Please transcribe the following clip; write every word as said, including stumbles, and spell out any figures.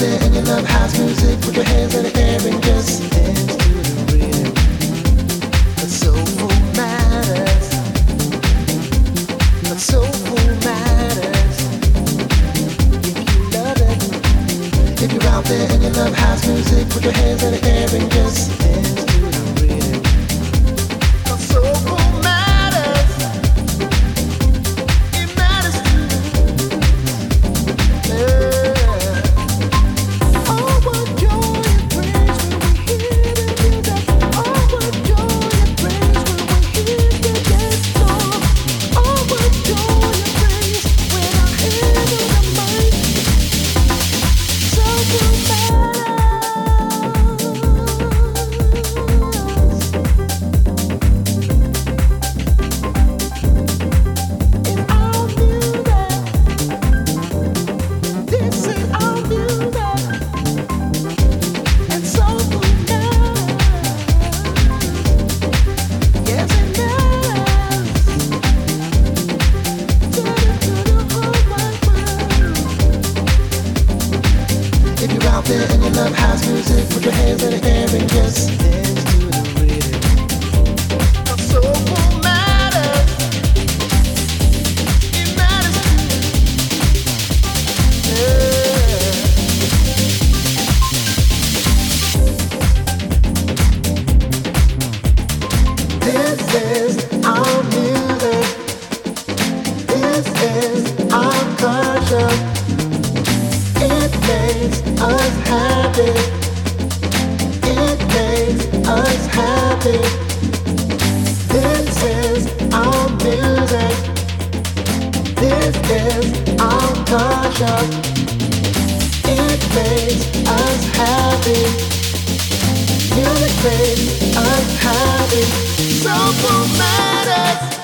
there and you love house music, put your hands in the air and just dance to the rhythm. The soulful matters. The soulful matters. If you love it, if you're out there and you love house music, put your hands in the air and just dance to the rhythm. The soulful matters. It matters to you. Yeah. And you love house music, put your hands in the air and just dance to the rhythm. The soulful matters. It matters to you. Yeah. This is our music. This is our culture. It makes us happy. It makes us happy. This is our music. This is our culture. It makes us happy. Music makes us happy. Soulful matters.